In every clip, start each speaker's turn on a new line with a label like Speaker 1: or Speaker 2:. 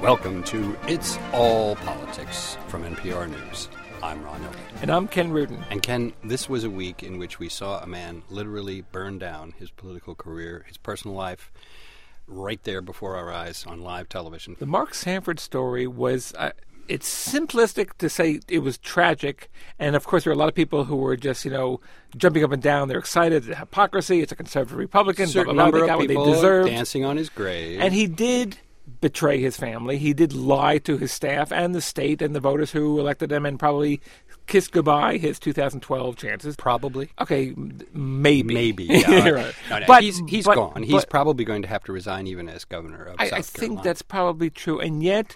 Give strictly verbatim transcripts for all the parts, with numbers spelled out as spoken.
Speaker 1: Welcome to It's All Politics from N P R News. I'm Ron Elliott.
Speaker 2: And I'm Ken Rudin.
Speaker 1: And Ken, this was a week in which we saw a man literally burn down his political career, his personal life, right there before our eyes on live television.
Speaker 2: The Mark Sanford story was, uh, it's simplistic to say it was tragic. And, of course, there are a lot of people who were just, you know, jumping up and down. They're excited. The hypocrisy. It's a conservative Republican.
Speaker 1: Certain
Speaker 2: blah, blah, blah,
Speaker 1: number
Speaker 2: they
Speaker 1: of
Speaker 2: got
Speaker 1: people
Speaker 2: what they deserved.
Speaker 1: dancing on his grave.
Speaker 2: And he did betray his family. He did lie to his staff and the state and the voters who elected him and probably kissed goodbye his two thousand twelve chances.
Speaker 1: Probably.
Speaker 2: Okay, maybe.
Speaker 1: Maybe, yeah.
Speaker 2: Right.
Speaker 1: No, no,
Speaker 2: but,
Speaker 1: he's he's
Speaker 2: but,
Speaker 1: gone. He's
Speaker 2: but,
Speaker 1: probably going to have to resign even as governor of
Speaker 2: I,
Speaker 1: South
Speaker 2: I
Speaker 1: Carolina.
Speaker 2: think that's probably true. And yet,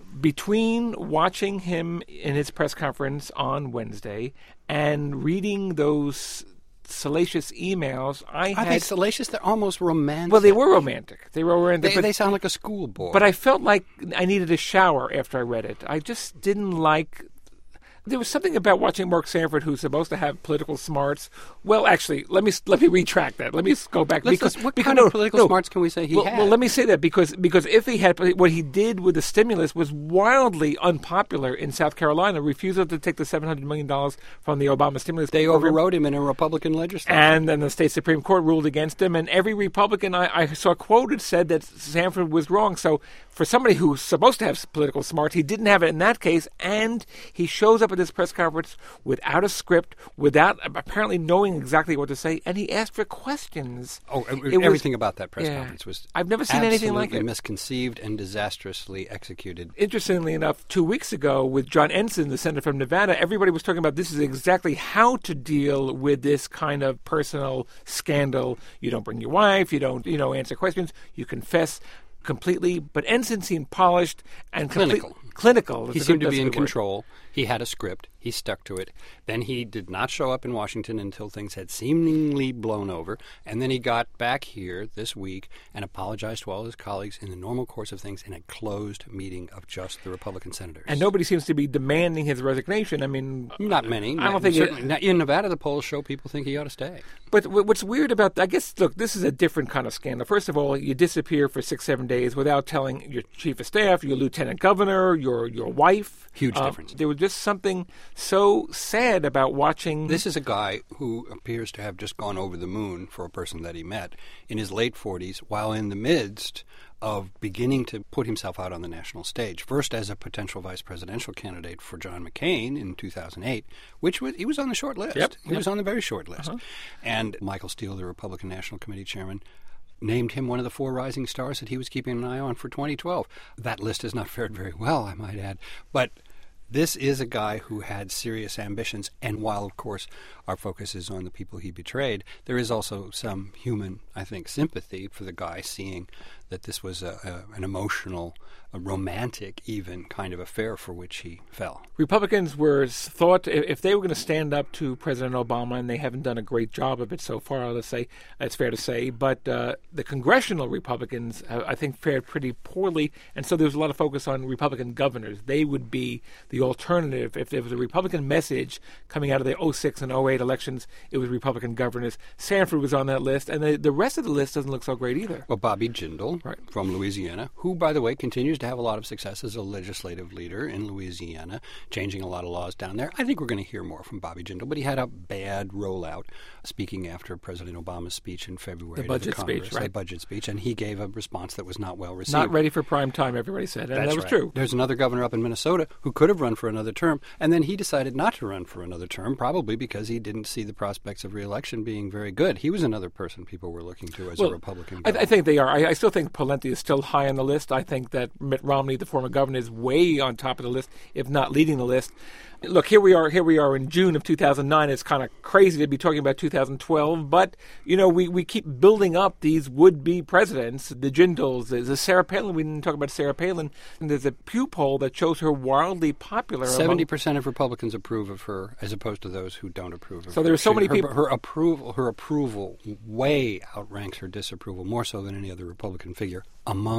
Speaker 2: between watching him in his press conference on Wednesday and reading those salacious emails, I
Speaker 1: Are
Speaker 2: had...
Speaker 1: they salacious? They're almost romantic.
Speaker 2: Well, they were romantic. They were romantic.
Speaker 1: They,
Speaker 2: but,
Speaker 1: they sound like a schoolboy.
Speaker 2: But I felt like I needed a shower after I read it. I just didn't like... There was something about watching Mark Sanford, who's supposed to have political smarts. Well, actually, let me let me retract that. Let me go back.
Speaker 1: Let's,
Speaker 2: because
Speaker 1: let's, what
Speaker 2: because,
Speaker 1: kind
Speaker 2: no,
Speaker 1: of political
Speaker 2: no.
Speaker 1: smarts can we say he
Speaker 2: well,
Speaker 1: had?
Speaker 2: Well, let me say that because because if he had, what he did with the stimulus was wildly unpopular in South Carolina. Refusal to take the seven hundred million dollars from the Obama stimulus.
Speaker 1: They
Speaker 2: program.
Speaker 1: overrode him in a Republican legislature.
Speaker 2: And then the state Supreme Court ruled against him. And every Republican I, I saw quoted said that Sanford was wrong. So for somebody who's supposed to have political smarts, he didn't have it in that case. And he shows up at this press conference without a script, without apparently knowing exactly what to say, and he asked for questions.
Speaker 1: Oh,
Speaker 2: It
Speaker 1: everything
Speaker 2: was,
Speaker 1: about that press
Speaker 2: yeah.
Speaker 1: conference was
Speaker 2: I've never seen anything like it.
Speaker 1: Misconceived and disastrously executed.
Speaker 2: Interestingly enough, two weeks ago with John Ensign, the senator from Nevada, everybody was talking about this is exactly how to deal with this kind of personal scandal. You don't bring your wife, you don't, you know, answer questions, you confess completely. But Ensign seemed polished and
Speaker 1: Clinical.
Speaker 2: Complete, clinical.
Speaker 1: He seemed to be in control. He had a script. He stuck to it. Then he did not show up in Washington until things had seemingly blown over. And then he got back here this week and apologized to all his colleagues in the normal course of things in a closed meeting of just the Republican senators.
Speaker 2: And nobody seems to be demanding his resignation. I mean...
Speaker 1: Not many.
Speaker 2: I don't think...
Speaker 1: Certainly, it, in Nevada, the polls show people think he ought to stay.
Speaker 2: But what's weird about... I guess, look, this is a different kind of scandal. First of all, you disappear for six, seven days without telling your chief of staff, your lieutenant governor, your, your wife.
Speaker 1: Huge
Speaker 2: uh,
Speaker 1: difference.
Speaker 2: There was just something so sad about watching...
Speaker 1: This is a guy who appears to have just gone over the moon for a person that he met in his late forties while in the midst of beginning to put himself out on the national stage. First as a potential vice presidential candidate for John McCain in two thousand eight, which was, he was on the short list.
Speaker 2: Yep,
Speaker 1: he
Speaker 2: yep.
Speaker 1: was on the very short list.
Speaker 2: Uh-huh.
Speaker 1: And Michael Steele, the Republican National Committee chairman, named him one of the four rising stars that he was keeping an eye on for twenty twelve. That list has not fared very well, I might add. But this is a guy who had serious ambitions, and while, of course, our focus is on the people he betrayed, there is also some human, I think, sympathy for the guy seeing that this was a, a, an emotional, a romantic even kind of affair for which he fell.
Speaker 2: Republicans were thought, if they were going to stand up to President Obama, and they haven't done a great job of it so far, let's say, it's fair to say, but uh, the congressional Republicans, uh, I think, fared pretty poorly, and so there was a lot of focus on Republican governors. They would be the alternative. If there was a Republican message coming out of the oh six and oh eight elections, it was Republican governors. Sanford was on that list, and the, the rest of the list doesn't look so great either.
Speaker 1: Well, Bobby Jindal
Speaker 2: right.
Speaker 1: from Louisiana, who, by the way, continues to have a lot of success as a legislative leader in Louisiana, changing a lot of laws down there. I think we're going to hear more from Bobby Jindal, but he had a bad rollout speaking after President Obama's speech in February.
Speaker 2: The budget
Speaker 1: to the Congress,
Speaker 2: speech, right.
Speaker 1: The budget speech, and he gave a response that was not well received.
Speaker 2: Not ready for prime time, everybody said, and
Speaker 1: That's
Speaker 2: that was
Speaker 1: right.
Speaker 2: true.
Speaker 1: There's another governor up in Minnesota who could have run for another term, and then he decided not to run for another term, probably because he didn't see the prospects of re-election being very good. He was another person people were looking to as
Speaker 2: well,
Speaker 1: a Republican
Speaker 2: I,
Speaker 1: governor.
Speaker 2: I think they are. I, I still think Pawlenty is still high on the list. I think that Mitt Romney, the former governor, is way on top of the list, if not leading the list. Look, here we are. Here we are in June of two thousand nine. It's kind of crazy to be talking about two thousand twelve, but you know we, we keep building up these would-be presidents. The Jindals, there's a Sarah Palin. We didn't talk about Sarah Palin. And there's a Pew poll that shows her wildly popular.
Speaker 1: Seventy percent of Republicans approve of her, as opposed to those who don't approve of her.
Speaker 2: So there are so
Speaker 1: she,
Speaker 2: many
Speaker 1: her,
Speaker 2: people.
Speaker 1: Her approval, her approval, way outranks her disapproval, more so than any other Republican figure among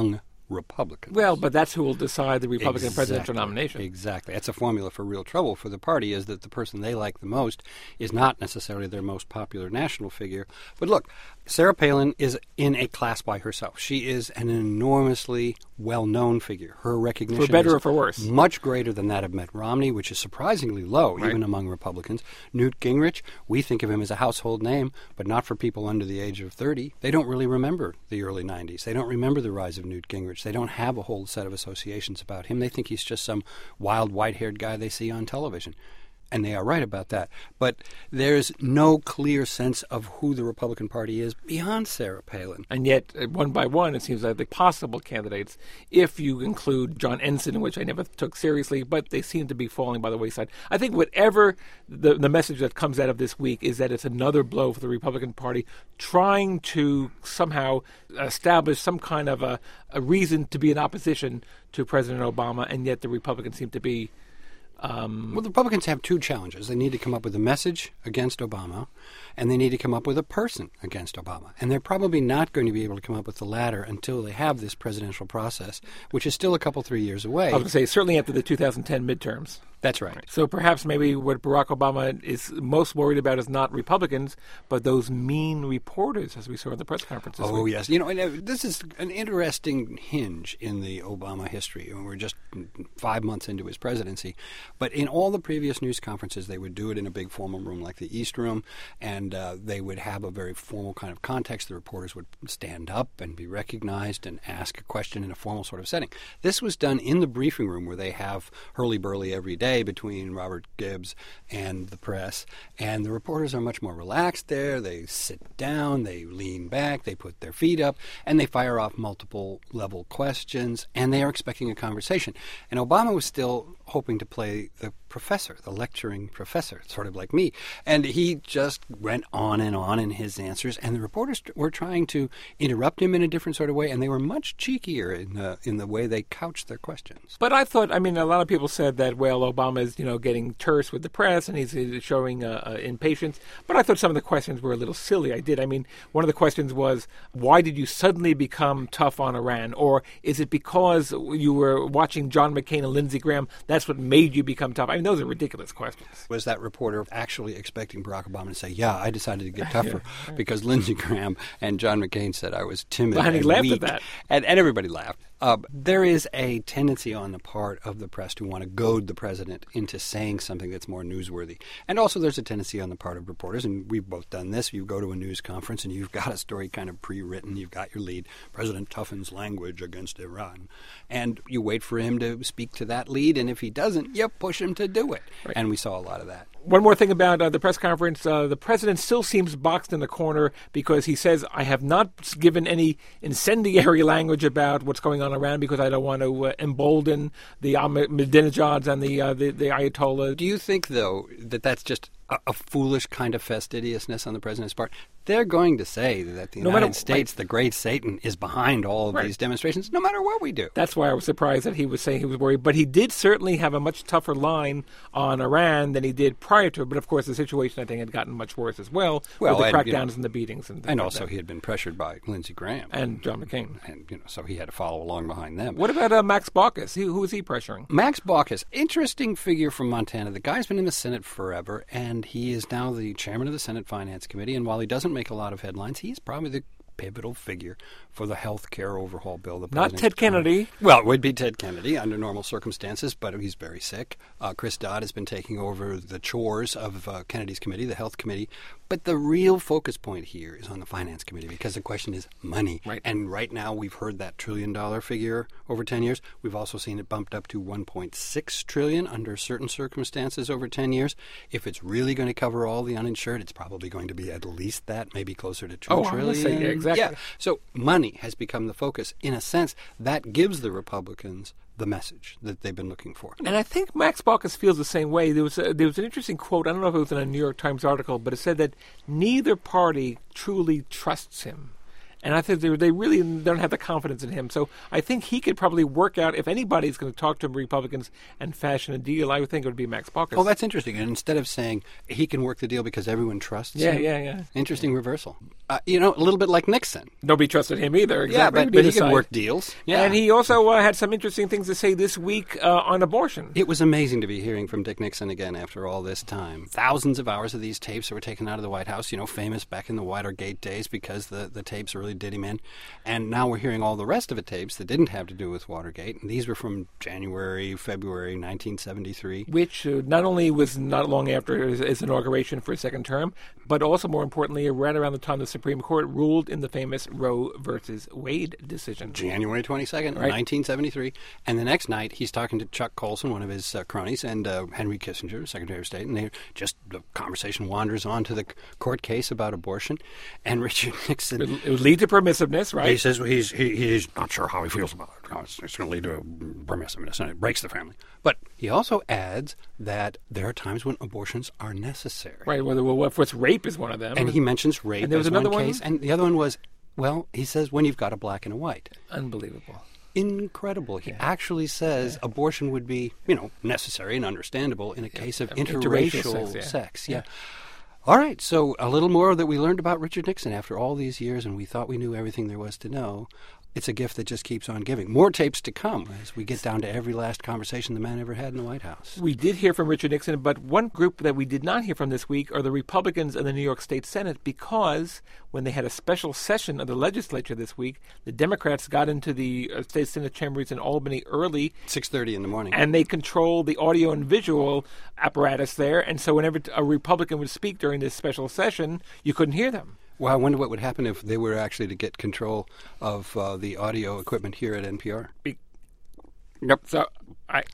Speaker 1: Republicans.
Speaker 2: Well, but that's who will decide the Republican
Speaker 1: Exactly.
Speaker 2: presidential nomination.
Speaker 1: Exactly. That's a formula for real trouble for the party, is that the person they like the most is not necessarily their most popular national figure. But look, Sarah Palin is in a class by herself. She is an enormously well-known figure. Her recognition
Speaker 2: For better
Speaker 1: is
Speaker 2: or for worse.
Speaker 1: much greater than that of Mitt Romney, which is surprisingly low,
Speaker 2: Right.
Speaker 1: even among Republicans. Newt Gingrich, we think of him as a household name, but not for people under the age of thirty. They don't really remember the early nineties. They don't remember the rise of Newt Gingrich. They don't have a whole set of associations about him. They think he's just some wild, white-haired guy they see on television. And they are right about that. But there's no clear sense of who the Republican Party is beyond Sarah Palin.
Speaker 2: And yet, uh, one by one, it seems like the possible candidates, if you include John Ensign, which I never took seriously, but they seem to be falling by the wayside. I think whatever the, the message that comes out of this week is that it's another blow for the Republican Party trying to somehow establish some kind of a, a reason to be in opposition to President Obama, and yet the Republicans seem to be Um,
Speaker 1: well, the Republicans have two challenges. They need to come up with a message against Obama, and they need to come up with a person against Obama. And they're probably not going to be able to come up with the latter until they have this presidential process, which is still a couple, three years away.
Speaker 2: I was going to say, certainly after the two thousand ten midterms.
Speaker 1: That's right.
Speaker 2: So perhaps maybe what Barack Obama is most worried about is not Republicans, but those mean reporters, as we saw at the press conference this
Speaker 1: Oh,
Speaker 2: week.
Speaker 1: yes. You know, and, uh, this is an interesting hinge in the Obama history. And we're just five months into his presidency. But in all the previous news conferences, they would do it in a big formal room like the East Room, and uh, they would have a very formal kind of context. The reporters would stand up and be recognized and ask a question in a formal sort of setting. This was done in the briefing room, where they have hurly-burly every day between Robert Gibbs and the press, and the reporters are much more relaxed there. They sit down, they lean back, they put their feet up, and they fire off multiple level questions, and they are expecting a conversation. And Obama was still hoping to play the professor, the lecturing professor, sort of like me. And he just went on and on in his answers, and the reporters were trying to interrupt him in a different sort of way, and they were much cheekier in the, in the way they couched their questions.
Speaker 2: But I thought, I mean, a lot of people said that, well, Obama is, you know, getting terse with the press and he's, he's showing uh, uh, impatience. But I thought some of the questions were a little silly. I did. I mean, one of the questions was, why did you suddenly become tough on Iran? Or is it because you were watching John McCain and Lindsey Graham, that's what made you become tough? I mean, those are ridiculous questions.
Speaker 1: Was that reporter actually expecting Barack Obama to say, yeah, I decided to get tougher
Speaker 2: Yeah, right.
Speaker 1: because Lindsey Graham and John McCain said I was timid
Speaker 2: Well, and he
Speaker 1: and
Speaker 2: laughed at
Speaker 1: weak.
Speaker 2: that.
Speaker 1: And, and everybody laughed. Uh, there is a tendency on the part of the press to want to goad the president into saying something that's more newsworthy. And also there's a tendency on the part of reporters, and we've both done this, you go to a news conference and you've got a story kind of pre-written, you've got your lead, President toughens language against Iran, and you wait for him to speak to that lead, and if he doesn't, you push him to do it.
Speaker 2: Right.
Speaker 1: And we saw a lot of that.
Speaker 2: One more thing about uh, the press conference. Uh, the president still seems boxed in the corner because he says, I have not given any incendiary language about what's going on around because I don't want to uh, embolden the Ahmadinejads and the, uh, the the Ayatollah.
Speaker 1: Do you think, though, that that's just a, a foolish kind of fastidiousness on the president's part? They're going to say that the
Speaker 2: No
Speaker 1: United
Speaker 2: matter-
Speaker 1: States, the great Satan, is behind all of
Speaker 2: Right.
Speaker 1: these demonstrations, no matter what we do.
Speaker 2: That's why I was surprised that he was saying he was worried. But he did certainly have a much tougher line on Iran than he did prior to. But, of course, the situation, I think, had gotten much worse as well,
Speaker 1: Well,
Speaker 2: with the
Speaker 1: and, you
Speaker 2: crackdowns
Speaker 1: know,
Speaker 2: and the beatings. And, things
Speaker 1: And
Speaker 2: like
Speaker 1: also
Speaker 2: that.
Speaker 1: he had been pressured by Lindsey Graham.
Speaker 2: And John McCain.
Speaker 1: And, you know, so he had to follow along behind them.
Speaker 2: What about uh, Max Baucus? Who, who is he pressuring?
Speaker 1: Max Baucus, interesting figure from Montana. The guy's been in the Senate forever, and he is now the chairman of the Senate Finance Committee. And while he doesn't make a lot of headlines, he's probably the pivotal figure for the health care overhaul bill. The
Speaker 2: Not Ted Kennedy.
Speaker 1: Well, it would be Ted Kennedy under normal circumstances, but he's very sick. Uh, Chris Dodd has been taking over the chores of uh, Kennedy's committee, the health committee. But the real focus point here is on the finance committee because the question is money.
Speaker 2: Right.
Speaker 1: And right now we've heard that trillion dollar figure over ten years. We've also seen it bumped up to one point six trillion under certain circumstances over ten years. If it's really going to cover all the uninsured, it's probably going to be at least that, maybe closer to two
Speaker 2: Oh, I
Speaker 1: trillion.
Speaker 2: was saying, yeah, exactly.
Speaker 1: Yeah. So money has become the focus. In a sense, that gives the Republicans the message that they've been looking for.
Speaker 2: And I think Max Baucus feels the same way. There was a, there was an interesting quote. I don't know if it was in a New York Times article, but it said that neither party truly trusts him. And I think they, they really don't have the confidence in him. So I think he could probably work out, if anybody's going to talk to Republicans and fashion a deal, I would think it would be Max Baucus.
Speaker 1: Oh, that's interesting. And instead of saying he can work the deal because everyone trusts
Speaker 2: yeah,
Speaker 1: him.
Speaker 2: Yeah, yeah, yeah.
Speaker 1: Interesting reversal. Uh, you know, a little bit like Nixon.
Speaker 2: Nobody trusted him either. Exactly.
Speaker 1: Yeah, but, but he can work deals. Yeah.
Speaker 2: And he also uh, had some interesting things to say this week uh, on abortion.
Speaker 1: It was amazing to be hearing from Dick Nixon again after all this time. Thousands of hours of these tapes that were taken out of the White House, you know, famous back in the Watergate days because the, the tapes really did him in. And now we're hearing all the rest of the tapes that didn't have to do with Watergate. And these were from January, February nineteen seventy-three.
Speaker 2: Which uh, not only was not long after his, his inauguration for a second term, but also, more importantly, right around the time the Supreme Court ruled in the famous Roe versus Wade decision.
Speaker 1: January twenty-second, right. nineteen seventy-three. And the next night, he's talking to Chuck Colson, one of his uh, cronies, and uh, Henry Kissinger, Secretary of State. And they just the conversation wanders on to the court case about abortion. And Richard Nixon...
Speaker 2: It, it would lead to permissiveness, right?
Speaker 1: He says he's he, he's not sure how he feels about it. No, it's, it's going to lead to permissiveness, and it breaks the family. But he also adds that there are times when abortions are necessary.
Speaker 2: Right. Well, well of course, rape is one of them.
Speaker 1: And he mentions rape
Speaker 2: and there was
Speaker 1: as
Speaker 2: another
Speaker 1: one
Speaker 2: one?
Speaker 1: case. And the other one was, well, he says when you've got a black and a white.
Speaker 2: Unbelievable.
Speaker 1: Incredible. He
Speaker 2: yeah.
Speaker 1: actually says yeah. abortion would be, you know, necessary and understandable in a case of
Speaker 2: interracial,
Speaker 1: interracial
Speaker 2: sex. Yeah.
Speaker 1: sex. Yeah. yeah. All right. So a little more that we learned about Richard Nixon after all these years, and we thought we knew everything there was to know. It's a gift that just keeps on giving. More tapes to come as we get down to every last conversation the man ever had in the White House.
Speaker 2: We did hear from Richard Nixon, but one group that we did not hear from this week are the Republicans in the New York State Senate, because when they had a special session of the legislature this week, the Democrats got into the uh, State Senate chambers in Albany early.
Speaker 1: six thirty in the morning.
Speaker 2: And they control the audio and visual apparatus there. And so whenever a Republican would speak during this special session, you couldn't hear them.
Speaker 1: Well, I wonder what would happen if they were actually to get control of uh, the audio equipment here at N P R.
Speaker 2: Be-
Speaker 1: yep.
Speaker 2: So, I...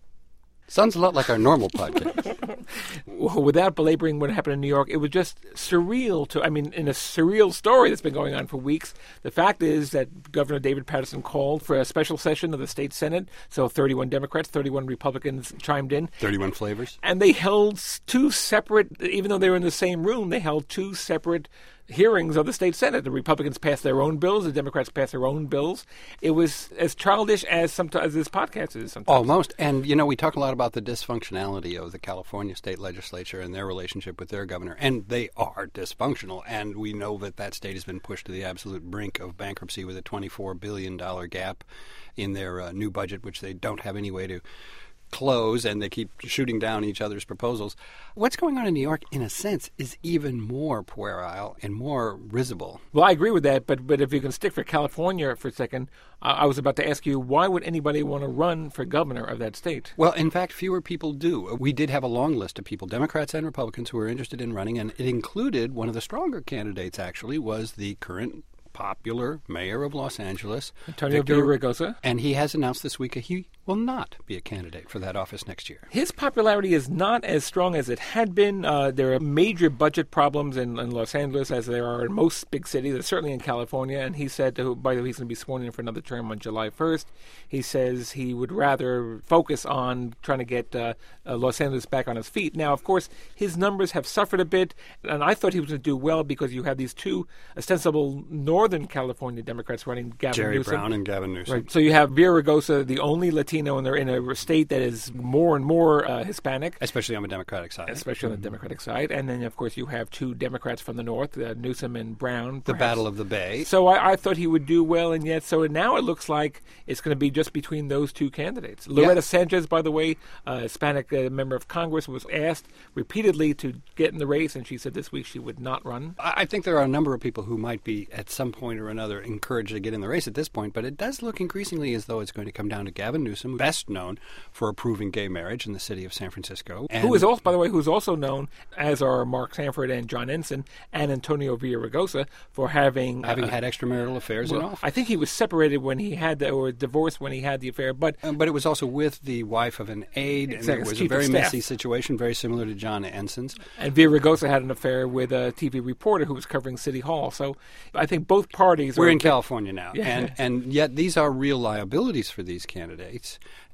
Speaker 1: Sounds a lot like our normal podcast.
Speaker 2: Well, without belaboring what happened in New York, it was just surreal to, I mean, in a surreal story that's been going on for weeks. The fact is that Governor David Paterson called for a special session of the state Senate. So thirty-one Democrats, thirty-one Republicans chimed in.
Speaker 1: thirty-one flavors.
Speaker 2: And they held two separate, even though they were in the same room, they held two separate hearings of the state Senate. The Republicans passed their own bills. The Democrats passed their own bills. It was as childish as sometimes as this podcast is sometimes.
Speaker 1: Almost. And, you know, we talk a lot about the dysfunctionality of the California state legislature and their relationship with their governor. And they are dysfunctional. And we know that that state has been pushed to the absolute brink of bankruptcy with a twenty-four billion dollars gap in their uh, new budget, which they don't have any way to close, and they keep shooting down each other's proposals. What's going on in New York, in a sense, is even more puerile and more risible.
Speaker 2: Well, I agree with that, but but if you can stick for California for a second, uh, I was about to ask you, why would anybody want to run for governor of that state?
Speaker 1: Well, in fact, fewer people do. We did have a long list of people, Democrats and Republicans, who were interested in running, and it included one of the stronger candidates, actually, was the current popular mayor of Los Angeles,
Speaker 2: Antonio Villaraigosa.
Speaker 1: And he has announced this week that he will not be a candidate for that office next year.
Speaker 2: His popularity is not as strong as it had been. Uh, there are major budget problems in, in Los Angeles, as there are in most big cities, certainly in California. And he said, to, by the way, he's going to be sworn in for another term on July first. He says he would rather focus on trying to get uh, uh, Los Angeles back on its feet. Now, of course, his numbers have suffered a bit, and I thought he was going to do well because you have these two ostensible Northern California Democrats running, Gavin
Speaker 1: Jerry
Speaker 2: Newsom.
Speaker 1: Brown and Gavin Newsom.
Speaker 2: Right. So you have Villaraigosa, the only Latino, and they're in a state that is more and more uh, Hispanic.
Speaker 1: Especially on the Democratic side.
Speaker 2: Especially on the Democratic side. And then, of course, you have two Democrats from the North, uh, Newsom and Brown.
Speaker 1: The Battle of the Bay.
Speaker 2: So I, I thought he would do well, and yet, so now it looks like it's going to be just between those two candidates. Loretta yeah. Sanchez, by the way, a Hispanic uh, member of Congress, was asked repeatedly to get in the race, and she said this week she would not run.
Speaker 1: I think there are a number of people who might be, at some point or another, encouraged to get in the race at this point, but it does look increasingly as though it's going to come down to Gavin Newsom, best known for approving gay marriage in the city of San Francisco.
Speaker 2: And who is also, by the way, who's also known, as are Mark Sanford and John Ensign and Antonio Villaraigosa, for having...
Speaker 1: Having
Speaker 2: uh,
Speaker 1: had extramarital affairs
Speaker 2: well,
Speaker 1: in office.
Speaker 2: I think he was separated when he had, the, or divorced when he had the affair, but...
Speaker 1: Um, but it was also with the wife of an aide,
Speaker 2: exactly,
Speaker 1: and it was a very messy situation, very similar to John Ensign's.
Speaker 2: And Villaraigosa had an affair with a T V reporter who was covering City Hall. So I think both parties...
Speaker 1: We're
Speaker 2: are,
Speaker 1: in California now,
Speaker 2: yeah.
Speaker 1: and, and yet these are real liabilities for these candidates.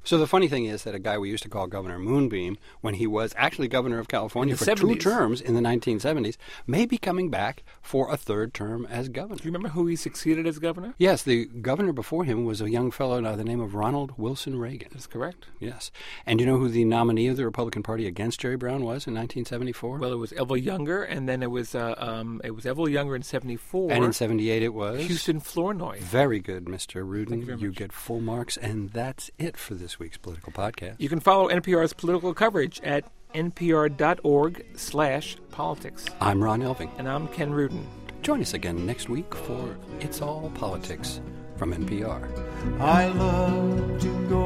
Speaker 1: So the funny thing is that a guy we used to call Governor Moonbeam, when he was actually governor of California for
Speaker 2: seventies.
Speaker 1: two terms in the nineteen seventies, may be coming back for a third term as governor.
Speaker 2: Do you remember who he succeeded as governor?
Speaker 1: Yes, the governor before him was a young fellow by the name of Ronald Wilson Reagan.
Speaker 2: That's correct.
Speaker 1: Yes. And do you know who the nominee of the Republican Party against Jerry Brown was in nineteen seventy-four?
Speaker 2: Well, it was Elva Younger, and then it was uh, um, it was Elva Younger in seventy-four.
Speaker 1: And in seventy-eight it was?
Speaker 2: Houston Flournoy.
Speaker 1: Very good, Mister Rudin.
Speaker 2: you very
Speaker 1: You
Speaker 2: much.
Speaker 1: get full marks, and that's it for this week's Political Podcast.
Speaker 2: You can follow N P R's political coverage at npr.org slash politics.
Speaker 1: I'm Ron Elving.
Speaker 2: And I'm Ken Rudin.
Speaker 1: Join us again next week for It's All Politics from N P R.
Speaker 3: I love to go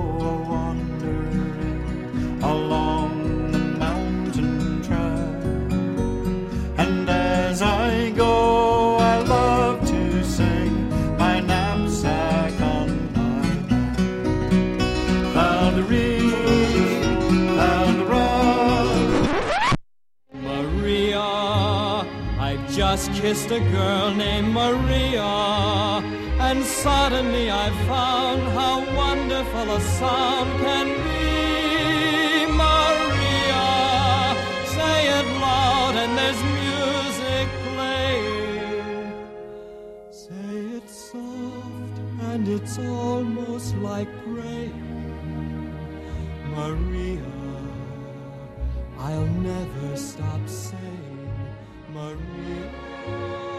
Speaker 3: a-wandering along the mountain track, and as I go I love to sing my knapsack on my back. Found a reed, found a rock.
Speaker 4: Maria, I've just kissed a girl named Maria, and suddenly I found how wonderful a sound can be. Maria, say it loud and there's music playing. Say it soft and it's almost like praying. Maria, I'll never stop saying Maria.